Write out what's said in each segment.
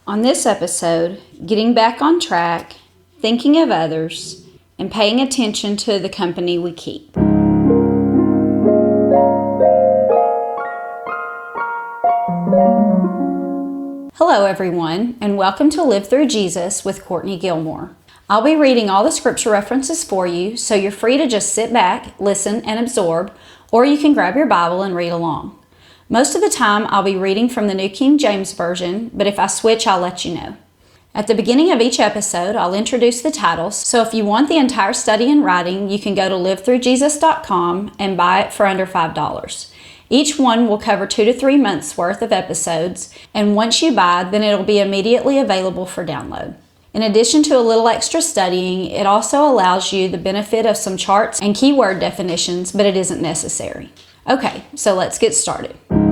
On this episode, getting back on track, thinking of others, and paying attention to the company we keep. Hello everyone, and welcome to Live Through Jesus with Courtney Gilmore. I'll be reading all the scripture references for you, so you're free to just sit back, listen, and absorb, or you can grab your Bible and read along. Most of the time, I'll be reading from the New King James Version, but if I switch, I'll let you know. At the beginning of each episode, I'll introduce the titles, so if you want the entire study in writing, you can go to livethroughjesus.com and buy it for under $5. Each one will cover 2 to 3 months worth of episodes, and once you buy, then it'll be immediately available for download. In addition to a little extra studying, it also allows you the benefit of some charts and keyword definitions, but it isn't necessary. Okay, so let's get started.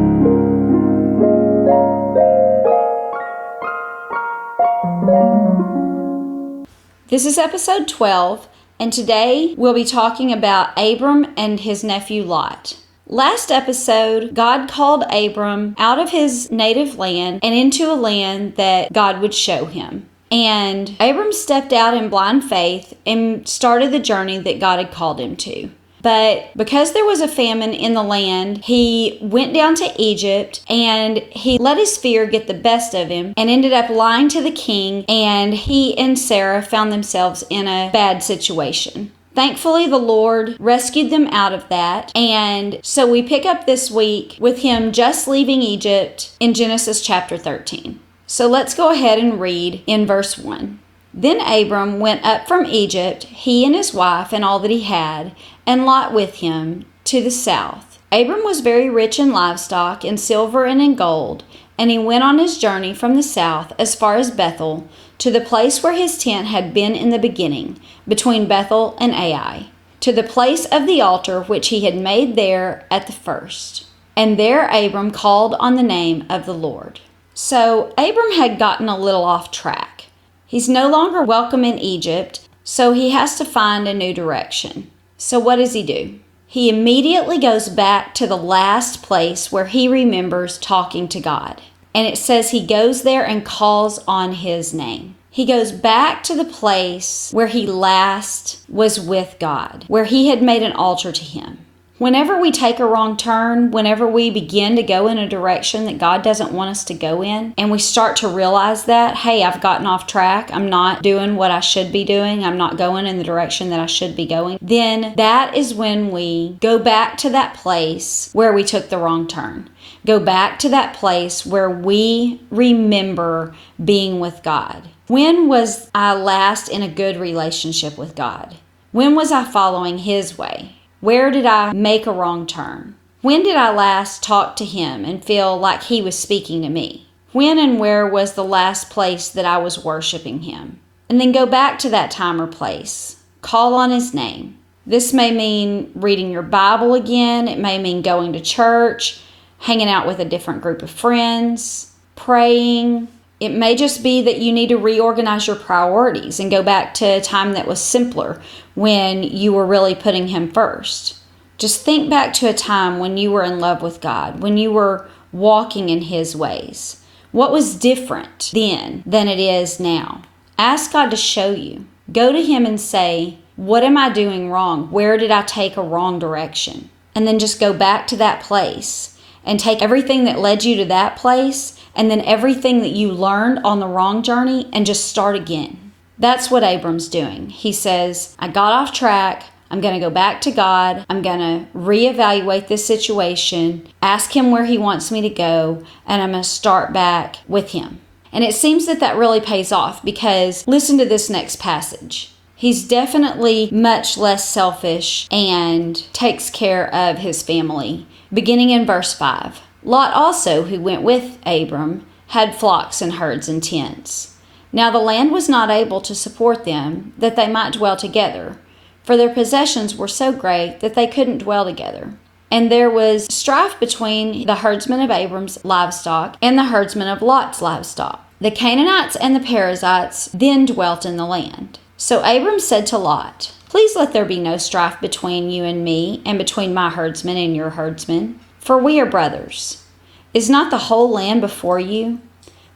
This is episode 12, and today we'll be talking about Abram and his nephew Lot. Last episode, God called Abram out of his native land and into a land that God would show him. And Abram stepped out in blind faith and started the journey that God had called him to. But because there was a famine in the land, he went down to Egypt and he let his fear get the best of him and ended up lying to the king, and he and Sarah found themselves in a bad situation. Thankfully, the Lord rescued them out of that, and so we pick up this week with him just leaving Egypt in Genesis chapter 13. So let's go ahead and read in verse 1. Then Abram went up from Egypt, he and his wife and all that he had, and Lot with him, to the south. Abram was very rich in livestock, in silver and in gold, and he went on his journey from the south as far as Bethel, to the place where his tent had been in the beginning, between Bethel and Ai, to the place of the altar which he had made there at the first. And there Abram called on the name of the Lord. So Abram had gotten a little off track. He's no longer welcome in Egypt, so he has to find a new direction. So what does he do? He immediately goes back to the last place where he remembers talking to God. And it says he goes there and calls on his name. He goes back to the place where he last was with God, where he had made an altar to him. Whenever we take a wrong turn, whenever we begin to go in a direction that God doesn't want us to go in, and we start to realize that, hey, I've gotten off track, I'm not doing what I should be doing, I'm not going in the direction that I should be going, then that is when we go back to that place where we took the wrong turn. Go back to that place where we remember being with God. When was I last in a good relationship with God? When was I following His way? Where did I make a wrong turn? When did I last talk to Him and feel like He was speaking to me? When and where was the last place that I was worshiping Him? And then go back to that time or place. Call on His name. This may mean reading your Bible again. It may mean going to church, hanging out with a different group of friends, praying. It may just be that you need to reorganize your priorities and go back to a time that was simpler when you were really putting Him first. Just think back to a time when you were in love with God, when you were walking in His ways. What was different then than it is now? Ask God to show you. Go to Him and say, what am I doing wrong? Where did I take a wrong direction? And then just go back to that place and take everything that led you to that place and then everything that you learned on the wrong journey and just start again. That's what Abram's doing. He says, I got off track. I'm going to go back to God. I'm going to reevaluate this situation, ask Him where He wants me to go, and I'm going to start back with Him. And it seems that really pays off because listen to this next passage. He's definitely much less selfish and takes care of his family. Beginning in verse 5. Lot also, who went with Abram, had flocks and herds and tents. Now the land was not able to support them, that they might dwell together, for their possessions were so great that they couldn't dwell together. And there was strife between the herdsmen of Abram's livestock and the herdsmen of Lot's livestock. The Canaanites and the Perizzites then dwelt in the land. So Abram said to Lot, Please let there be no strife between you and me, and between my herdsmen and your herdsmen, for we are brothers. Is not the whole land before you?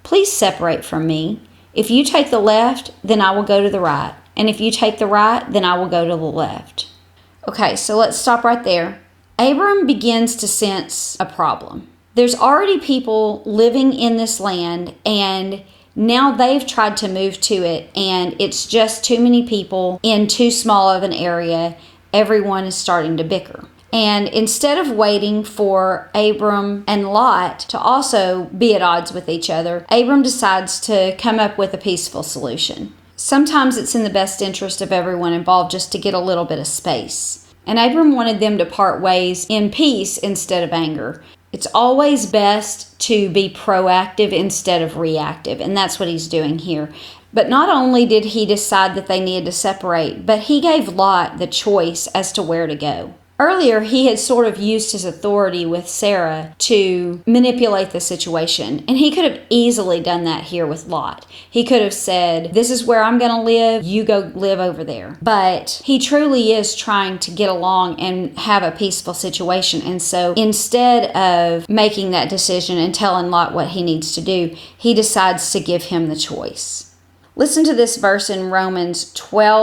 Please separate from me. If you take the left, then I will go to the right. And if you take the right, then I will go to the left. Okay, so let's stop right there. Abram begins to sense a problem. There's already people living in this land, and now they've tried to move to it, and it's just too many people in too small of an area. Everyone is starting to bicker. And instead of waiting for Abram and Lot to also be at odds with each other, Abram decides to come up with a peaceful solution. Sometimes it's in the best interest of everyone involved just to get a little bit of space. And Abram wanted them to part ways in peace instead of anger. It's always best to be proactive instead of reactive, and that's what he's doing here. But not only did he decide that they needed to separate, but he gave Lot the choice as to where to go. Earlier, he had sort of used his authority with Sarah to manipulate the situation, and he could have easily done that here with Lot. He could have said, this is where I'm going to live, you go live over there. But he truly is trying to get along and have a peaceful situation, and so instead of making that decision and telling Lot what he needs to do, he decides to give him the choice. Listen to this verse in Romans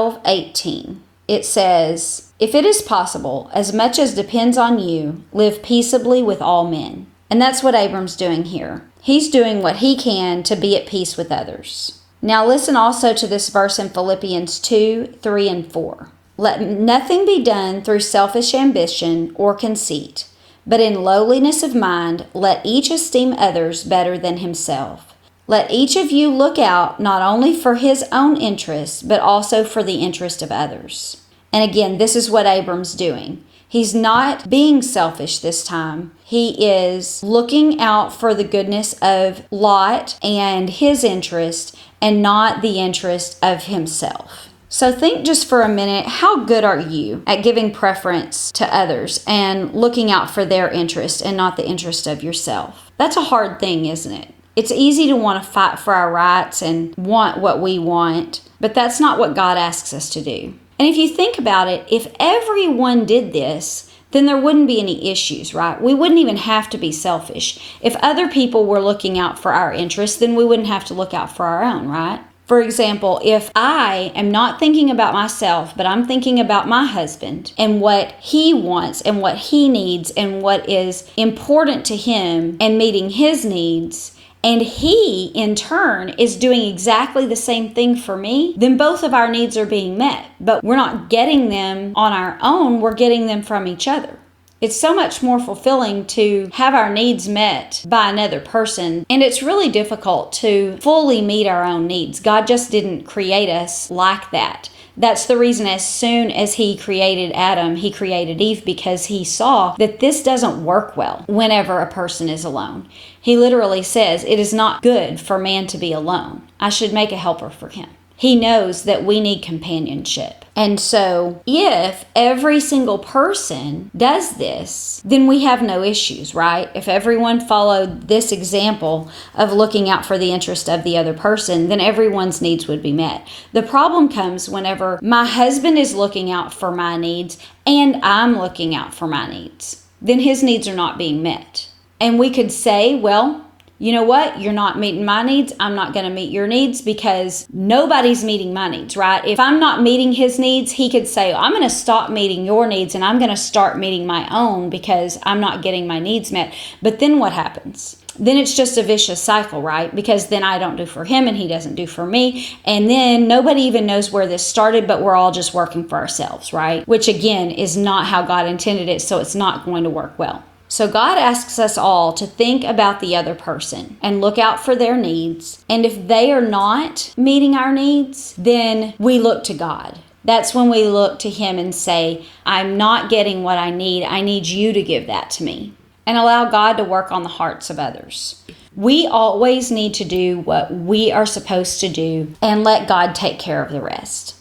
12:18. It says, if it is possible, as much as depends on you, live peaceably with all men. And that's what Abram's doing here. He's doing what he can to be at peace with others. Now listen also to this verse in Philippians 2:3 and 4. Let nothing be done through selfish ambition or conceit, but in lowliness of mind, let each esteem others better than himself. Let each of you look out not only for his own interest, but also for the interest of others. And again, this is what Abram's doing. He's not being selfish this time. He is looking out for the goodness of Lot and his interest, and not the interest of himself. So think just for a minute, how good are you at giving preference to others and looking out for their interest and not the interest of yourself? That's a hard thing, isn't it? It's easy to want to fight for our rights and want what we want, but that's not what God asks us to do. And if you think about it, if everyone did this, then there wouldn't be any issues, right? We wouldn't even have to be selfish. If other people were looking out for our interests, then we wouldn't have to look out for our own, right? For example, if I am not thinking about myself, but I'm thinking about my husband and what he wants and what he needs and what is important to him and meeting his needs, and he, in turn, is doing exactly the same thing for me, then both of our needs are being met. But we're not getting them on our own, we're getting them from each other. It's so much more fulfilling to have our needs met by another person, and it's really difficult to fully meet our own needs. God just didn't create us like that. That's the reason as soon as he created Adam, he created Eve, because he saw that this doesn't work well whenever a person is alone. He literally says, it is not good for man to be alone. I should make a helper for him. He knows that we need companionship. And so if every single person does this, then we have no issues, right? If everyone followed this example of looking out for the interest of the other person, then everyone's needs would be met. The problem comes whenever my husband is looking out for my needs and I'm looking out for my needs. Then his needs are not being met. And we could say, well, you know what? You're not meeting my needs. I'm not going to meet your needs because nobody's meeting my needs, right? If I'm not meeting his needs, he could say, I'm going to stop meeting your needs and I'm going to start meeting my own because I'm not getting my needs met. But then what happens? Then it's just a vicious cycle, right? Because then I don't do for him and he doesn't do for me. And then nobody even knows where this started, but we're all just working for ourselves, right? Which again is not how God intended it, so it's not going to work well. So God asks us all to think about the other person and look out for their needs. And if they are not meeting our needs, then we look to God. That's when we look to him and say, I'm not getting what I need. I need you to give that to me. And allow God to work on the hearts of others. We always need to do what we are supposed to do and let God take care of the rest.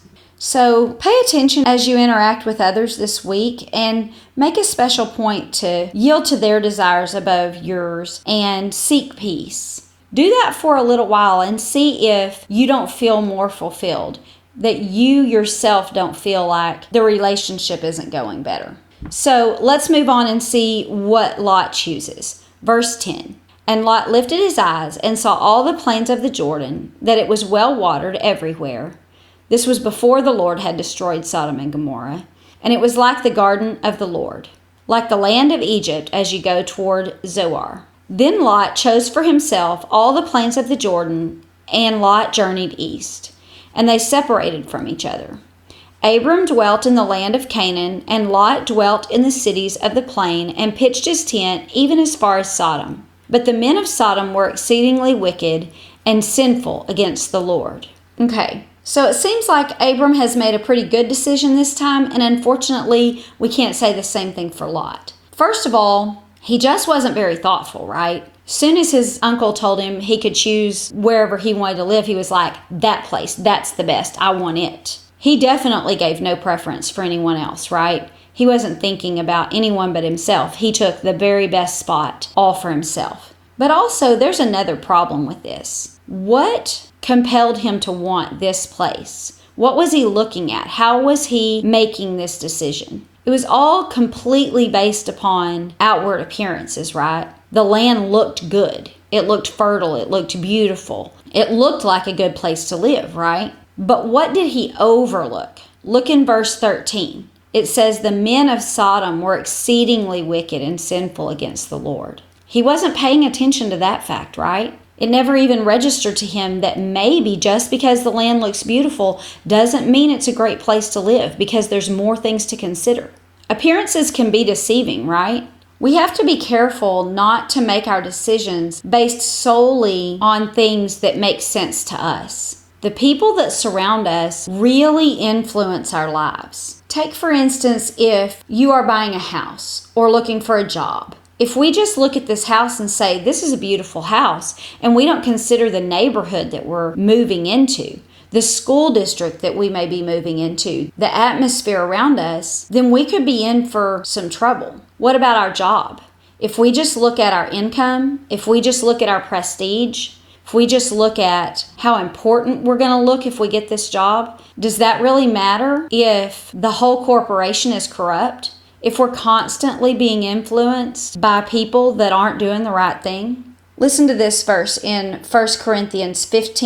So pay attention as you interact with others this week and make a special point to yield to their desires above yours and seek peace. Do that for a little while and see if you don't feel more fulfilled, that you yourself don't feel like the relationship isn't going better. So let's move on and see what Lot chooses. Verse 10. And Lot lifted his eyes and saw all the plains of the Jordan, that it was well watered everywhere. This was before the Lord had destroyed Sodom and Gomorrah. And it was like the garden of the Lord, like the land of Egypt as you go toward Zoar. Then Lot chose for himself all the plains of the Jordan, and Lot journeyed east. And they separated from each other. Abram dwelt in the land of Canaan, and Lot dwelt in the cities of the plain, and pitched his tent even as far as Sodom. But the men of Sodom were exceedingly wicked and sinful against the Lord. Okay, so it seems like Abram has made a pretty good decision this time, and unfortunately, we can't say the same thing for Lot. First of all, he just wasn't very thoughtful, right? Soon as his uncle told him he could choose wherever he wanted to live, he was like, that place, that's the best, I want it. He definitely gave no preference for anyone else, right? He wasn't thinking about anyone but himself. He took the very best spot all for himself. But also, there's another problem with this. What compelled him to want this place? What was he looking at? How was he making this decision? It was all completely based upon outward appearances, right? The land looked good. It looked fertile. It looked beautiful. It looked like a good place to live, right? But what did he overlook? Look in verse 13. It says, the men of Sodom were exceedingly wicked and sinful against the Lord. He wasn't paying attention to that fact, right? It never even registered to him that maybe just because the land looks beautiful doesn't mean it's a great place to live, because there's more things to consider. Appearances can be deceiving, right? We have to be careful not to make our decisions based solely on things that make sense to us. The people that surround us really influence our lives. Take, for instance, if you are buying a house or looking for a job. If we just look at this house and say, this is a beautiful house, and we don't consider the neighborhood that we're moving into, the school district that we may be moving into, the atmosphere around us, then we could be in for some trouble. What about our job? If we just look at our income, if we just look at our prestige, if we just look at how important we're going to look if we get this job, does that really matter if the whole corporation is corrupt? If we're constantly being influenced by people that aren't doing the right thing? Listen to this verse in 1 Corinthians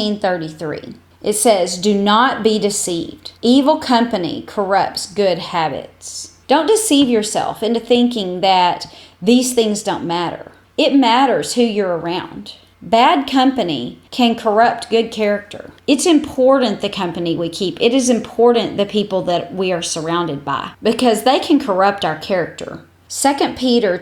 15:33. It says, do not be deceived. Evil company corrupts good habits. Don't deceive yourself into thinking that these things don't matter. It matters who you're around. Bad company can corrupt good character. It's important the company we keep. It is important the people that we are surrounded by, because they can corrupt our character. 2 Peter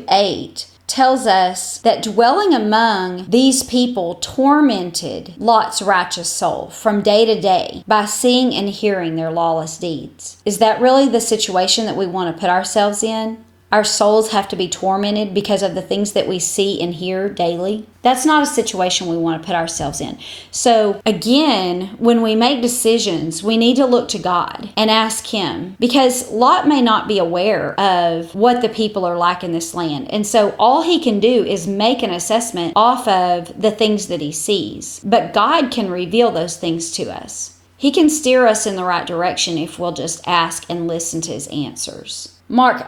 2:8 tells us that dwelling among these people tormented Lot's righteous soul from day to day by seeing and hearing their lawless deeds. Is that really the situation that we want to put ourselves in? Our souls have to be tormented because of the things that we see and hear daily? That's not a situation we want to put ourselves in. So again, when we make decisions, we need to look to God and ask Him, because Lot may not be aware of what the people are like in this land. And so all he can do is make an assessment off of the things that he sees. But God can reveal those things to us. He can steer us in the right direction if we'll just ask and listen to His answers. Mark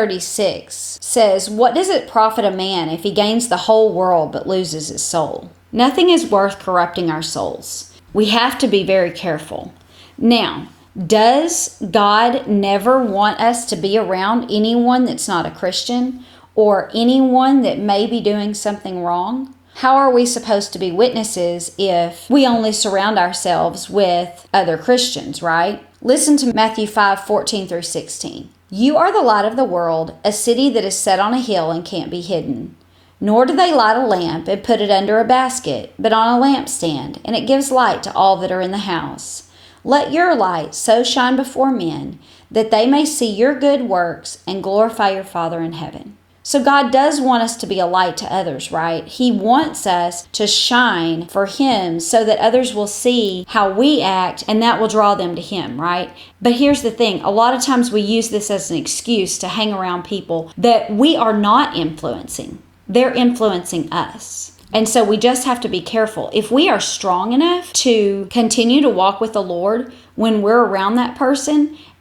8:36 says, what does it profit a man if he gains the whole world but loses his soul? Nothing is worth corrupting our souls. We have to be very careful. Now, does God never want us to be around anyone that's not a Christian or anyone that may be doing something wrong? How are we supposed to be witnesses if we only surround ourselves with other Christians, right? Listen to Matthew 5:14-16. You are the light of the world, a city that is set on a hill and can't be hidden. Nor do they light a lamp and put it under a basket, but on a lampstand, and it gives light to all that are in the house. Let your light so shine before men that they may see your good works and glorify your Father in heaven. So God does want us to be a light to others, right? He wants us to shine for Him so that others will see how we act, and that will draw them to Him, right? But here's the thing. A lot of times we use this as an excuse to hang around people that we are not influencing. They're influencing us. And so we just have to be careful. If we are strong enough to continue to walk with the Lord when we're around that person,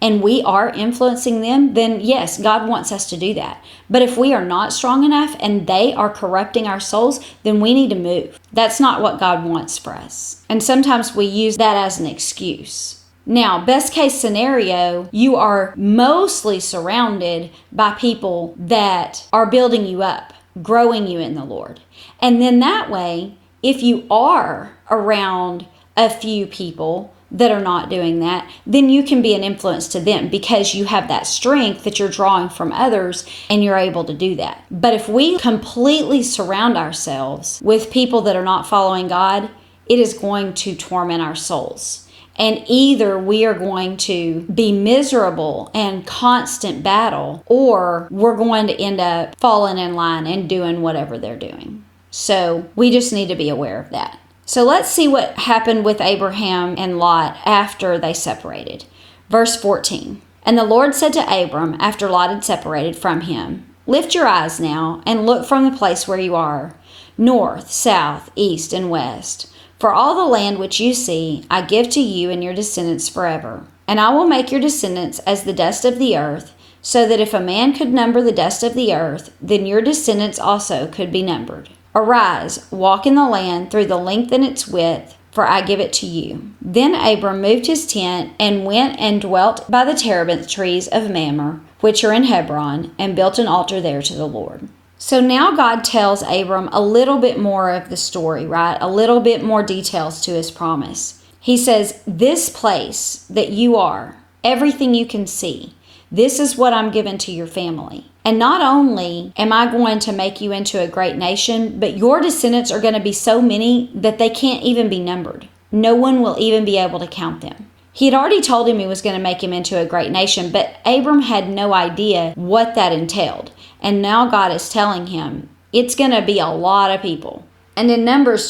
and we are influencing them, then yes, God wants us to do that. But if we are not strong enough and they are corrupting our souls, then we need to move. That's not what God wants for us. And sometimes we use that as an excuse. Now, best case scenario, you are mostly surrounded by people that are building you up, growing you in the Lord. And then that way, if you are around a few people that are not doing that, then you can be an influence to them because you have that strength that you're drawing from others and you're able to do that. But if we completely surround ourselves with people that are not following God, it is going to torment our souls. And either we are going to be miserable and constant battle, or we're going to end up falling in line and doing whatever they're doing. So we just need to be aware of that. So let's see what happened with Abraham and Lot after they separated. Verse 14. And the Lord said to Abram, after Lot had separated from him, "Lift your eyes now and look from the place where you are, north, south, east, and west. For all the land which you see, I give to you and your descendants forever. And I will make your descendants as the dust of the earth, so that if a man could number the dust of the earth, then your descendants also could be numbered. Arise, walk in the land through the length and its width, for I give it to you." Then Abram moved his tent and went and dwelt by the terebinth trees of Mamre, which are in Hebron, and built an altar there to the Lord. So now God tells Abram a little bit more of the story, right? A little bit more details to his promise. He says, this place that you are, everything you can see, this is what I'm giving to your family. And not only am I going to make you into a great nation, but your descendants are going to be so many that they can't even be numbered. No one will even be able to count them. He had already told him he was going to make him into a great nation, but Abram had no idea what that entailed. And now God is telling him it's going to be a lot of people. And in Numbers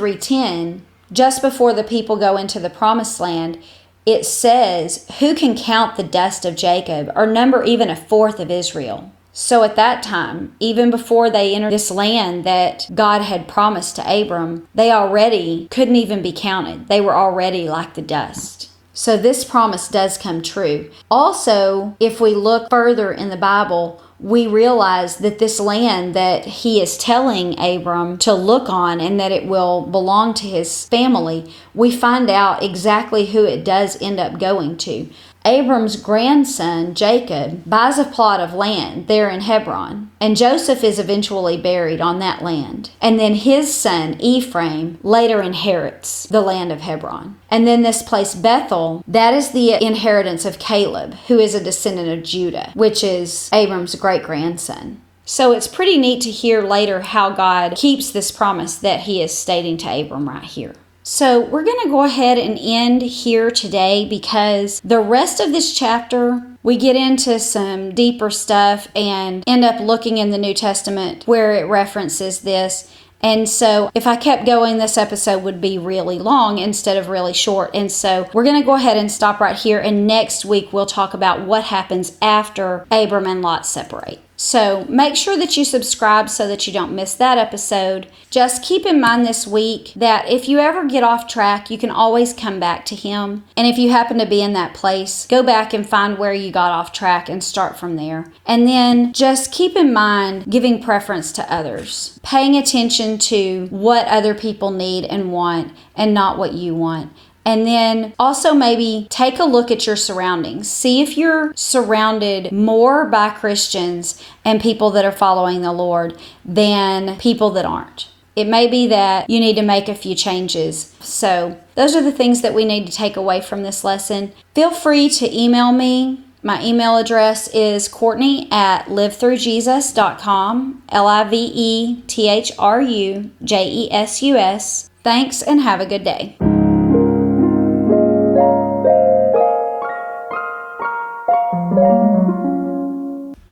23:10, just before the people go into the promised land, it says, "Who can count the dust of Jacob or number even a fourth of Israel?" So at that time, even before they entered this land that God had promised to Abram, they already couldn't even be counted. They were already like the dust. So this promise does come true. Also, if we look further in the Bible, we realize that this land that he is telling Abram to look on and that it will belong to his family, we find out exactly who it does end up going to. Abram's grandson, Jacob, buys a plot of land there in Hebron, and Joseph is eventually buried on that land. And then his son, Ephraim, later inherits the land of Hebron. And then this place, Bethel, that is the inheritance of Caleb, who is a descendant of Judah, which is Abram's great-grandson. So it's pretty neat to hear later how God keeps this promise that he is stating to Abram right here. So we're going to go ahead and end here today because the rest of this chapter, we get into some deeper stuff and end up looking in the New Testament where it references this. And so if I kept going, this episode would be really long instead of really short. And so we're going to go ahead and stop right here. And next week, we'll talk about what happens after Abram and Lot separate. So make sure that you subscribe so that you don't miss that episode. Just keep in mind this week that if you ever get off track, you can always come back to him. And if you happen to be in that place, go back and find where you got off track and start from there. And then just keep in mind giving preference to others, paying attention to what other people need and want and not what you want. And then also maybe take a look at your surroundings. See if you're surrounded more by Christians and people that are following the Lord than people that aren't. It may be that you need to make a few changes. So those are the things that we need to take away from this lesson. Feel free to email me. My email address is Courtney@livethroughjesus.com, LIVETHRUJESUS. Thanks and have a good day.